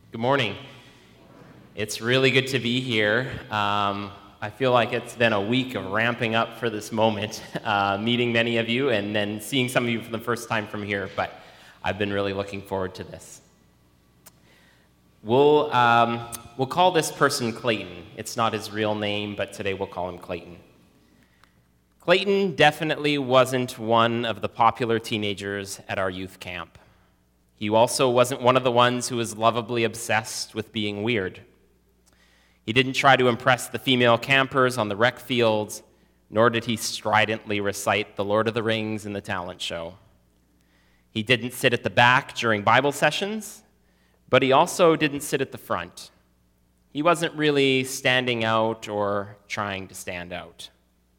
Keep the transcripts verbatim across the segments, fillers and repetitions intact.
Good morning. It's really good to be here. Um, I feel like it's been a week of ramping up for this moment, uh, meeting many of you and then seeing some of you for the first time from here, but I've been really looking forward to this. We'll, um, we'll call this person Clayton. It's not his real name, but today we'll call him Clayton. Clayton definitely wasn't one of the popular teenagers at our youth camp. He also wasn't one of the ones who was lovably obsessed with being weird. He didn't try to impress the female campers on the rec fields, nor did he stridently recite The Lord of the Rings in the talent show. He didn't sit at the back during Bible sessions, but he also didn't sit at the front. He wasn't really standing out or trying to stand out.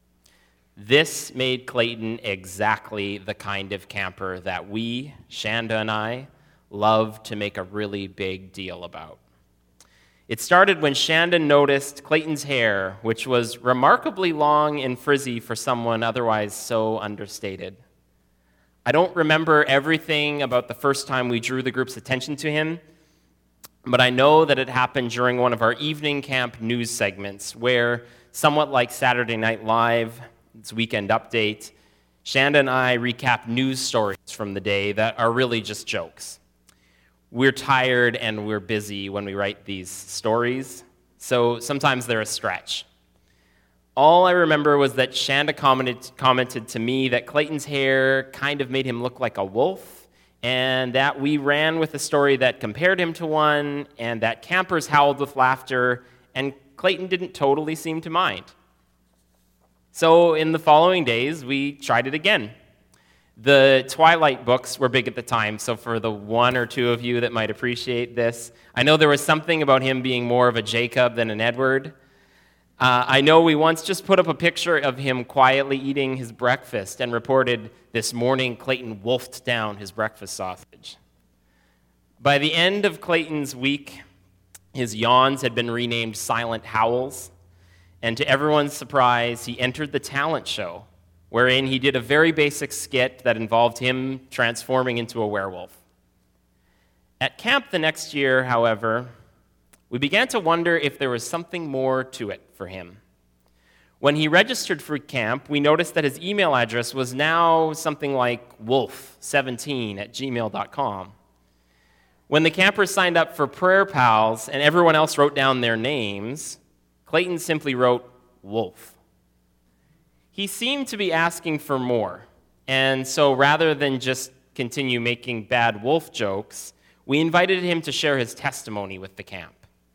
This made Clayton exactly the kind of camper that we, Shanda and I, love to make a really big deal about. It started when Shanda noticed Clayton's hair, which was remarkably long and frizzy for someone otherwise so understated. I don't remember everything about the first time we drew the group's attention to him, but I know that it happened during one of our evening camp news segments where, somewhat like Saturday Night Live, its weekend update, Shanda and I recap news stories from the day that are really just jokes. We're tired and we're busy when we write these stories, so sometimes they're a stretch. All I remember was that Shanda commented, commented to me that Clayton's hair kind of made him look like a wolf, and that we ran with a story that compared him to one, and that campers howled with laughter, and Clayton didn't totally seem to mind. So in the following days, we tried it again. The Twilight books were big at the time, so for the one or two of you that might appreciate this, I know there was something about him being more of a Jacob than an Edward. Uh, I know we once just put up a picture of him quietly eating his breakfast and reported, "This morning Clayton wolfed down his breakfast sausage." By the end of Clayton's week, his yawns had been renamed Silent Howls. And to everyone's surprise, he entered the talent show, wherein he did a very basic skit that involved him transforming into a werewolf. At camp the next year, however, we began to wonder if there was something more to it for him. When he registered for camp, we noticed that his email address was now something like wolf seventeen at gmail dot com. When the campers signed up for Prayer Pals and everyone else wrote down their names, Clayton simply wrote, "Wolf." He seemed to be asking for more, and so rather than just continue making bad wolf jokes, we invited him to share his testimony with the camp.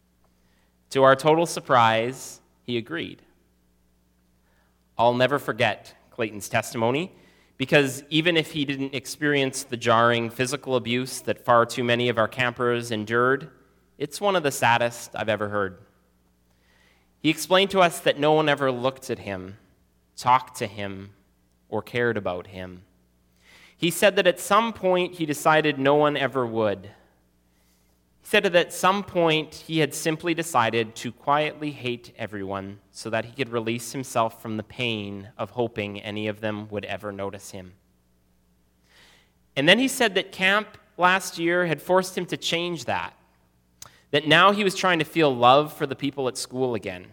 To our total surprise, he agreed. I'll never forget Clayton's testimony, because even if he didn't experience the jarring physical abuse that far too many of our campers endured, it's one of the saddest I've ever heard. He explained to us that no one ever looked at him, talked to him, or cared about him. He said that at some point he decided no one ever would. He said that at some point he had simply decided to quietly hate everyone so that he could release himself from the pain of hoping any of them would ever notice him. And then he said that camp last year had forced him to change that. That now he was trying to feel love for the people at school again.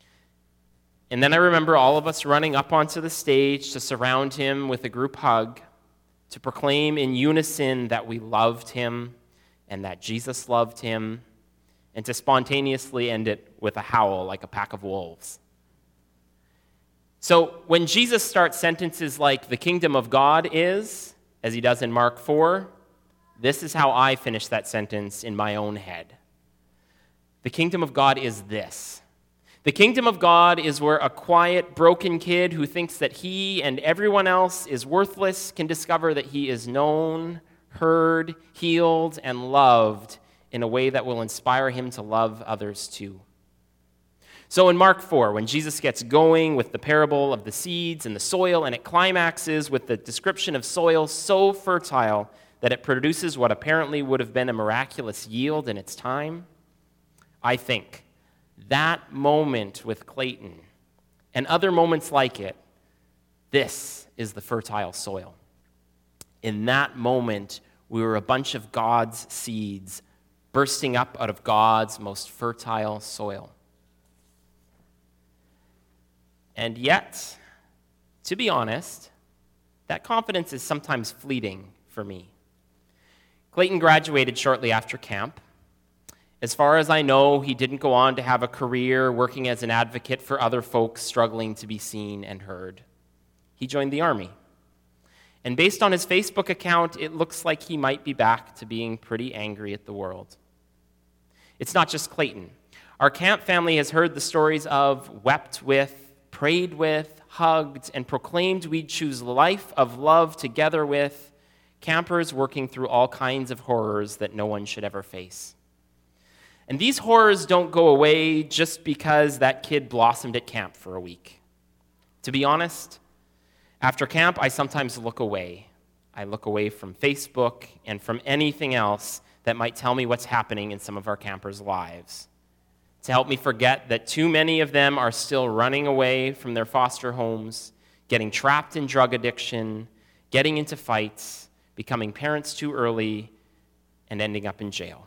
And then I remember all of us running up onto the stage to surround him with a group hug, to proclaim in unison that we loved him and that Jesus loved him, and to spontaneously end it with a howl like a pack of wolves. So when Jesus starts sentences like, "The kingdom of God is," as he does in Mark four, this is how I finish that sentence in my own head. The kingdom of God is this. The kingdom of God is where a quiet, broken kid who thinks that he and everyone else is worthless can discover that he is known, heard, healed, and loved in a way that will inspire him to love others too. So in Mark four, when Jesus gets going with the parable of the seeds and the soil, and it climaxes with the description of soil so fertile that it produces what apparently would have been a miraculous yield in its time, I think that moment with Clayton and other moments like it, this is the fertile soil. In that moment, we were a bunch of God's seeds bursting up out of God's most fertile soil. And yet, to be honest, that confidence is sometimes fleeting for me. Clayton graduated shortly after camp. As far as I know, he didn't go on to have a career working as an advocate for other folks struggling to be seen and heard. He joined the Army. And based on his Facebook account, it looks like he might be back to being pretty angry at the world. It's not just Clayton. Our camp family has heard the stories of wept with, prayed with, hugged, and proclaimed we'd choose life of love together with campers working through all kinds of horrors that no one should ever face. And these horrors don't go away just because that kid blossomed at camp for a week. To be honest, after camp, I sometimes look away. I look away from Facebook and from anything else that might tell me what's happening in some of our campers' lives, to help me forget that too many of them are still running away from their foster homes, getting trapped in drug addiction, getting into fights, becoming parents too early, and ending up in jail.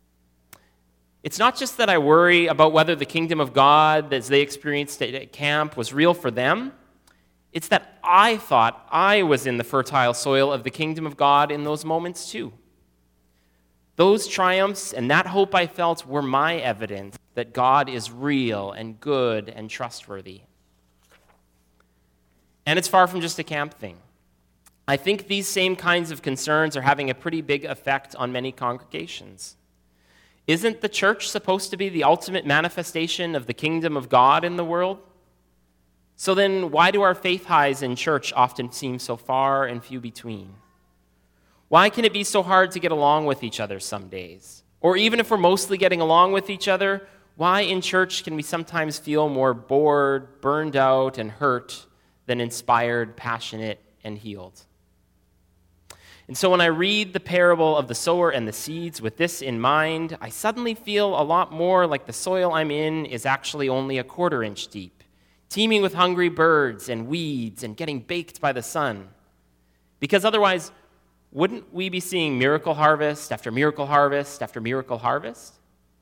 It's not just that I worry about whether the kingdom of God, as they experienced it at camp, was real for them. It's that I thought I was in the fertile soil of the kingdom of God in those moments too. Those triumphs and that hope I felt were my evidence that God is real and good and trustworthy. And it's far from just a camp thing. I think these same kinds of concerns are having a pretty big effect on many congregations. Isn't the church supposed to be the ultimate manifestation of the kingdom of God in the world? So then, why do our faith highs in church often seem so far and few between? Why can it be so hard to get along with each other some days? Or even if we're mostly getting along with each other, why in church can we sometimes feel more bored, burned out, and hurt than inspired, passionate, and healed? And so when I read the parable of the sower and the seeds with this in mind, I suddenly feel a lot more like the soil I'm in is actually only a quarter inch deep, teeming with hungry birds and weeds and getting baked by the sun. Because otherwise, wouldn't we be seeing miracle harvest after miracle harvest after miracle harvest?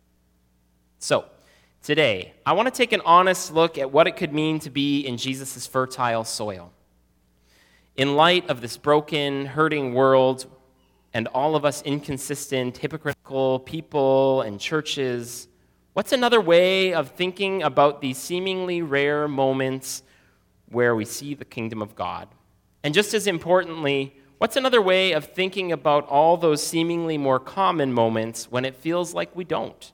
So, today, I want to take an honest look at what it could mean to be in Jesus' fertile soil. In light of this broken, hurting world and all of us inconsistent, hypocritical people and churches, what's another way of thinking about these seemingly rare moments where we see the kingdom of God? And just as importantly, what's another way of thinking about all those seemingly more common moments when it feels like we don't?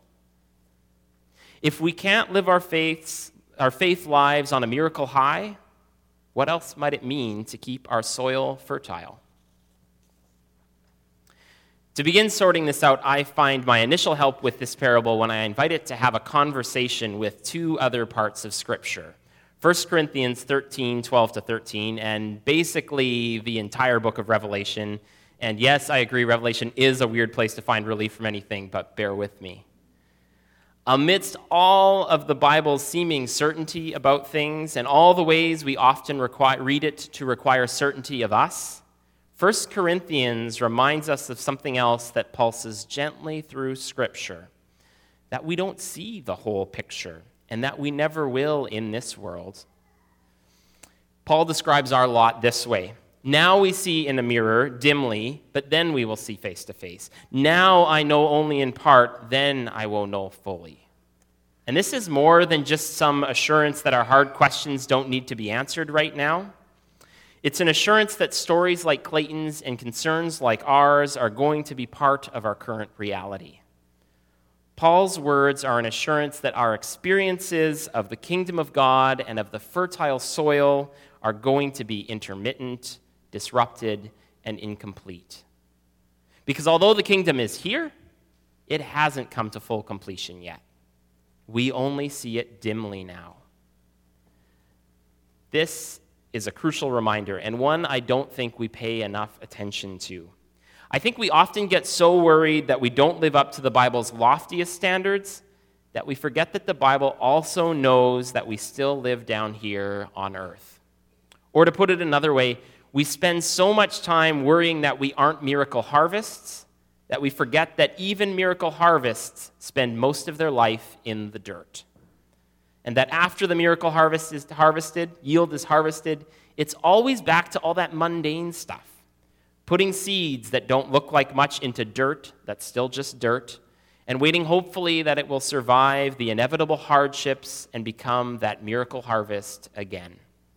If we can't live our faiths, our faith lives on a miracle high, what else might it mean to keep our soil fertile? To begin sorting this out, I find my initial help with this parable when I invite it to have a conversation with two other parts of Scripture. First Corinthians thirteen, twelve to thirteen, and basically the entire book of Revelation. And yes, I agree, Revelation is a weird place to find relief from anything, but bear with me. Amidst all of the Bible's seeming certainty about things and all the ways we often require, read it to require certainty of us, First Corinthians reminds us of something else that pulses gently through Scripture, that we don't see the whole picture and that we never will in this world. Paul describes our lot this way. Now we see in a mirror dimly, but then we will see face to face. Now I know only in part, then I will know fully. And this is more than just some assurance that our hard questions don't need to be answered right now. It's an assurance that stories like Clayton's and concerns like ours are going to be part of our current reality. Paul's words are an assurance that our experiences of the kingdom of God and of the fertile soil are going to be intermittent, disrupted, and incomplete. Because although the kingdom is here, it hasn't come to full completion yet. We only see it dimly now. This is a crucial reminder, and one I don't think we pay enough attention to. I think we often get so worried that we don't live up to the Bible's loftiest standards that we forget that the Bible also knows that we still live down here on earth. Or to put it another way, we spend so much time worrying that we aren't miracle harvests that we forget that even miracle harvests spend most of their life in the dirt. And that after the miracle harvest is harvested, yield is harvested, it's always back to all that mundane stuff. Putting seeds that don't look like much into dirt, that's still just dirt, and waiting hopefully that it will survive the inevitable hardships and become that miracle harvest again.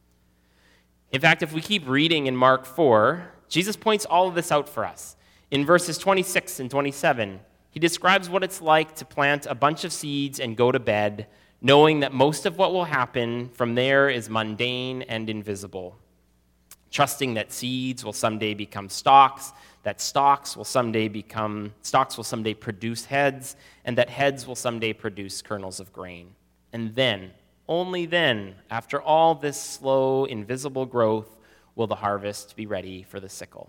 In fact, if we keep reading in Mark four, Jesus points all of this out for us. In verses twenty-six and twenty-seven, he describes what it's like to plant a bunch of seeds and go to bed, knowing that most of what will happen from there is mundane and invisible. Trusting that seeds will someday become stalks, that stalks will someday become, stalks will someday produce heads, and that heads will someday produce kernels of grain. And then, only then, after all this slow, invisible growth, will the harvest be ready for the sickle.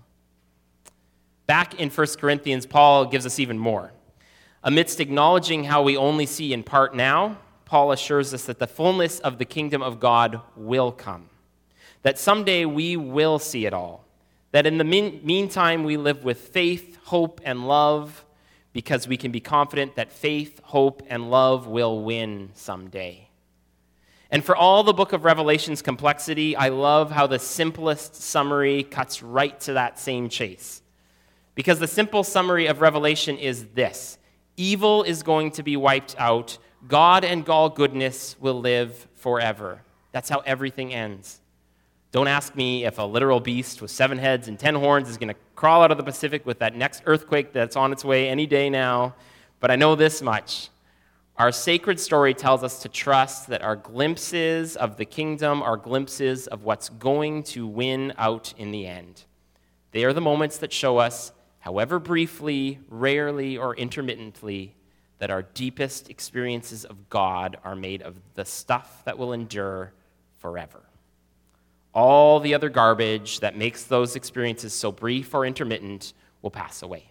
Back in First Corinthians, Paul gives us even more. Amidst acknowledging how we only see in part now, Paul assures us that the fullness of the kingdom of God will come, that someday we will see it all, that in the mean- meantime we live with faith, hope, and love, because we can be confident that faith, hope, and love will win someday. And for all the book of Revelation's complexity, I love how the simplest summary cuts right to that same chase. Because the simple summary of Revelation is this: evil is going to be wiped out, God and all goodness will live forever. That's how everything ends. Don't ask me if a literal beast with seven heads and ten horns is going to crawl out of the Pacific with that next earthquake that's on its way any day now, but I know this much. Our sacred story tells us to trust that our glimpses of the kingdom are glimpses of what's going to win out in the end. They are the moments that show us, however briefly, rarely, or intermittently, that our deepest experiences of God are made of the stuff that will endure forever. All the other garbage that makes those experiences so brief or intermittent will pass away.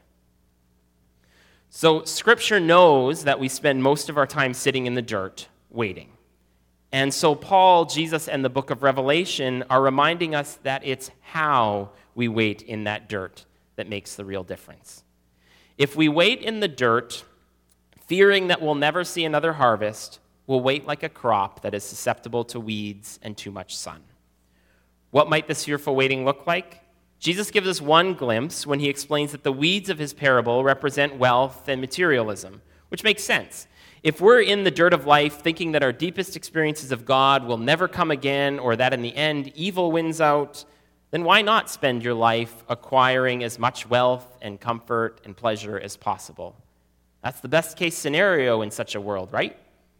So Scripture knows that we spend most of our time sitting in the dirt, waiting. And so Paul, Jesus, and the book of Revelation are reminding us that it's how we wait in that dirt that makes the real difference. If we wait in the dirt, fearing that we'll never see another harvest, we'll wait like a crop that is susceptible to weeds and too much sun. What might this fearful waiting look like? Jesus gives us one glimpse when he explains that the weeds of his parable represent wealth and materialism, which makes sense. If we're in the dirt of life thinking that our deepest experiences of God will never come again, or that in the end evil wins out, then why not spend your life acquiring as much wealth and comfort and pleasure as possible? That's the best case scenario in such a world, right?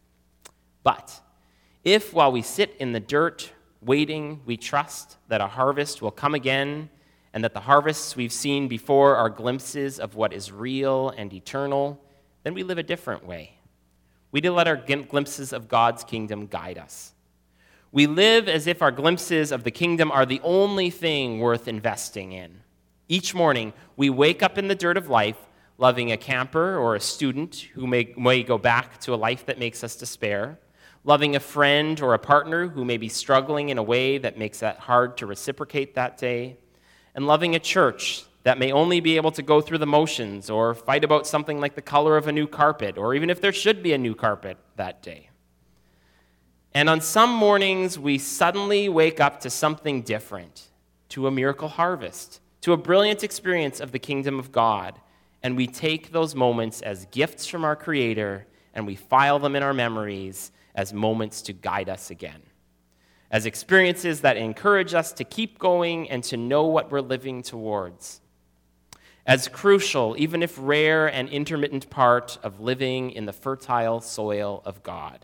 But if while we sit in the dirt waiting, we trust that a harvest will come again, and that the harvests we've seen before are glimpses of what is real and eternal, then we live a different way. We do let our glimpses of God's kingdom guide us. We live as if our glimpses of the kingdom are the only thing worth investing in. Each morning, we wake up in the dirt of life, loving a camper or a student who may, may go back to a life that makes us despair, loving a friend or a partner who may be struggling in a way that makes it hard to reciprocate that day, and loving a church that may only be able to go through the motions or fight about something like the color of a new carpet, or even if there should be a new carpet that day. And on some mornings, we suddenly wake up to something different, to a miracle harvest, to a brilliant experience of the kingdom of God, and we take those moments as gifts from our Creator, and we file them in our memories as moments to guide us again, as experiences that encourage us to keep going and to know what we're living towards, as crucial, even if rare and intermittent, part of living in the fertile soil of God.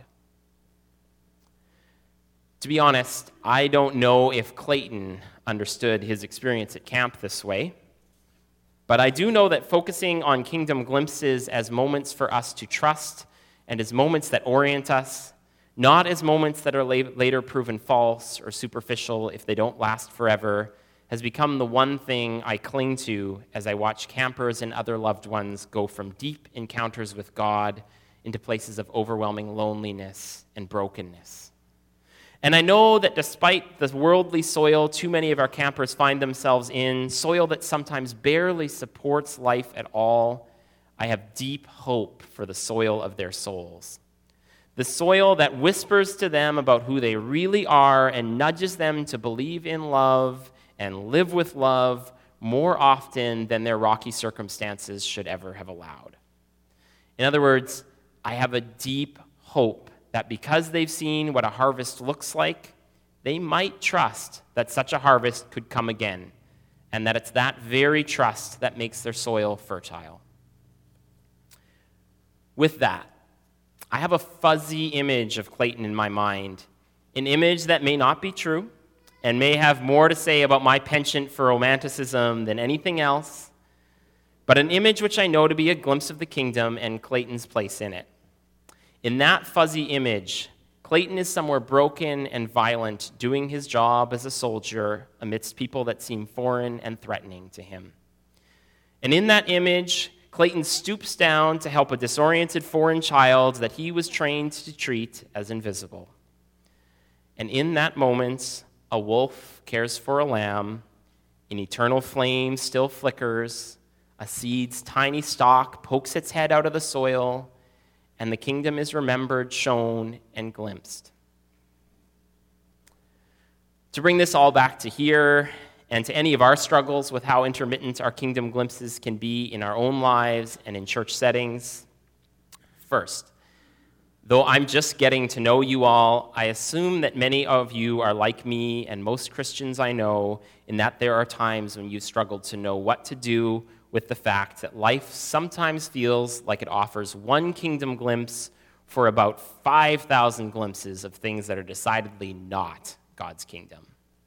To be honest, I don't know if Clayton understood his experience at camp this way, but I do know that focusing on kingdom glimpses as moments for us to trust and as moments that orient us, not as moments that are later proven false or superficial if they don't last forever, has become the one thing I cling to as I watch campers and other loved ones go from deep encounters with God into places of overwhelming loneliness and brokenness. And I know that despite the worldly soil too many of our campers find themselves in, soil that sometimes barely supports life at all, I have deep hope for the soil of their souls. The soil that whispers to them about who they really are and nudges them to believe in love and live with love more often than their rocky circumstances should ever have allowed. In other words, I have a deep hope that because they've seen what a harvest looks like, they might trust that such a harvest could come again, and that it's that very trust that makes their soil fertile. With that, I have a fuzzy image of Clayton in my mind, an image that may not be true and may have more to say about my penchant for romanticism than anything else, but an image which I know to be a glimpse of the kingdom and Clayton's place in it. In that fuzzy image, Clayton is somewhere broken and violent, doing his job as a soldier amidst people that seem foreign and threatening to him. And in that image, Clayton stoops down to help a disoriented foreign child that he was trained to treat as invisible. And in that moment, a wolf cares for a lamb, an eternal flame still flickers, a seed's tiny stalk pokes its head out of the soil, and the kingdom is remembered, shown, and glimpsed. To bring this all back to here, and to any of our struggles with how intermittent our kingdom glimpses can be in our own lives and in church settings, first, though I'm just getting to know you all, I assume that many of you are like me and most Christians I know, in that there are times when you struggle to know what to do with the fact that life sometimes feels like it offers one kingdom glimpse for about five thousand glimpses of things that are decidedly not God's kingdom.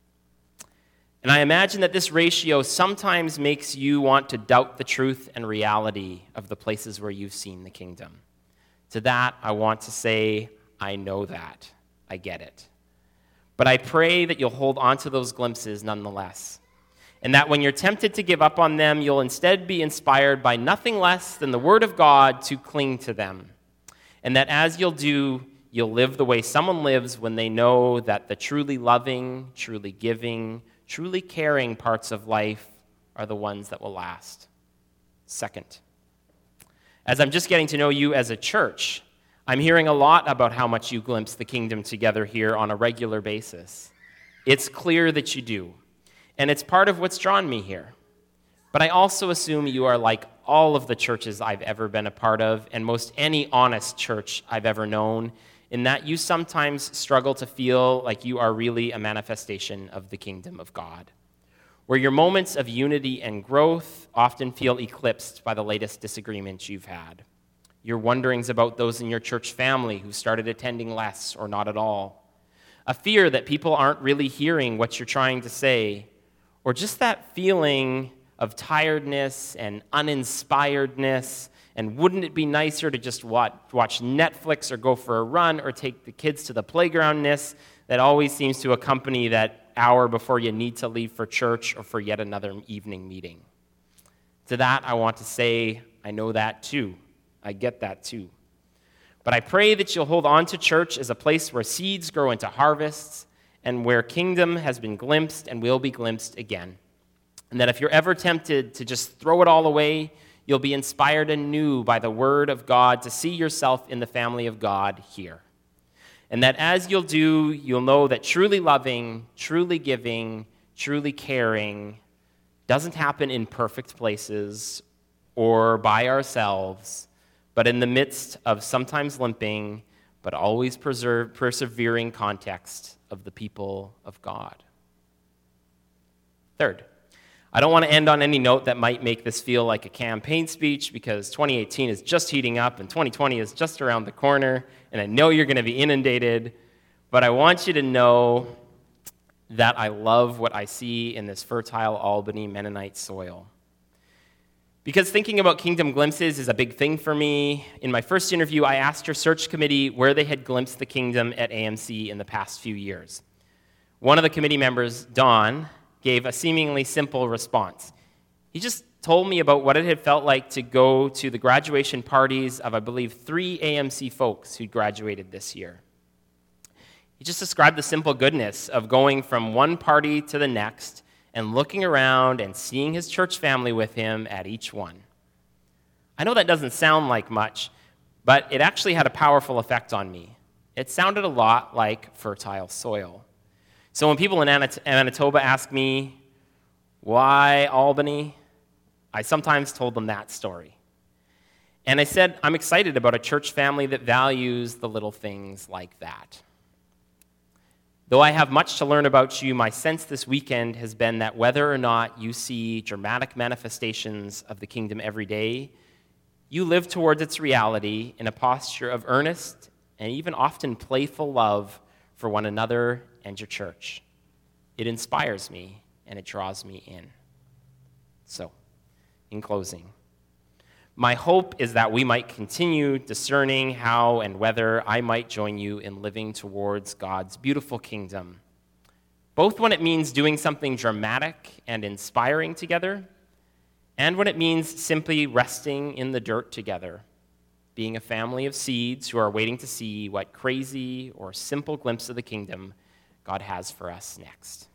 And I imagine that this ratio sometimes makes you want to doubt the truth and reality of the places where you've seen the kingdom. To that, I want to say, I know that. I get it. But I pray that you'll hold on to those glimpses nonetheless, and that when you're tempted to give up on them, you'll instead be inspired by nothing less than the Word of God to cling to them. And that as you'll do, you'll live the way someone lives when they know that the truly loving, truly giving, truly caring parts of life are the ones that will last. Second, as I'm just getting to know you as a church, I'm hearing a lot about how much you glimpse the kingdom together here on a regular basis. It's clear that you do. And it's part of what's drawn me here. But I also assume you are like all of the churches I've ever been a part of, and most any honest church I've ever known, in that you sometimes struggle to feel like you are really a manifestation of the kingdom of God, where your moments of unity and growth often feel eclipsed by the latest disagreements you've had, your wonderings about those in your church family who started attending less or not at all, a fear that people aren't really hearing what you're trying to say, or just that feeling of tiredness and uninspiredness, and wouldn't it be nicer to just watch, watch Netflix or go for a run or take the kids to the playgroundness that always seems to accompany that hour before you need to leave for church or for yet another evening meeting. To that, I want to say, I know that too. I get that too. But I pray that you'll hold on to church as a place where seeds grow into harvests, and where kingdom has been glimpsed and will be glimpsed again. And that if you're ever tempted to just throw it all away, you'll be inspired anew by the word of God to see yourself in the family of God here. And that as you'll do, you'll know that truly loving, truly giving, truly caring doesn't happen in perfect places or by ourselves, but in the midst of sometimes limping, but always preserve, persevering context of the people of God. Third, I don't want to end on any note that might make this feel like a campaign speech, because twenty eighteen is just heating up and twenty twenty is just around the corner, and I know you're going to be inundated, but I want you to know that I love what I see in this fertile Albany Mennonite soil. Because thinking about kingdom glimpses is a big thing for me. In my first interview, I asked your search committee where they had glimpsed the kingdom at A M C in the past few years. One of the committee members, Don, gave a seemingly simple response. He just told me about what it had felt like to go to the graduation parties of, I believe, three A M C folks who graduated this year. He just described the simple goodness of going from one party to the next and looking around and seeing his church family with him at each one. I know that doesn't sound like much, but it actually had a powerful effect on me. It sounded a lot like fertile soil. So when people in Manitoba ask me, why Albany? I sometimes told them that story. And I said, I'm excited about a church family that values the little things like that. Though I have much to learn about you, my sense this weekend has been that whether or not you see dramatic manifestations of the kingdom every day, you live towards its reality in a posture of earnest and even often playful love for one another and your church. It inspires me and it draws me in. So, in closing, my hope is that we might continue discerning how and whether I might join you in living towards God's beautiful kingdom, both when it means doing something dramatic and inspiring together, and when it means simply resting in the dirt together, being a family of seeds who are waiting to see what crazy or simple glimpse of the kingdom God has for us next.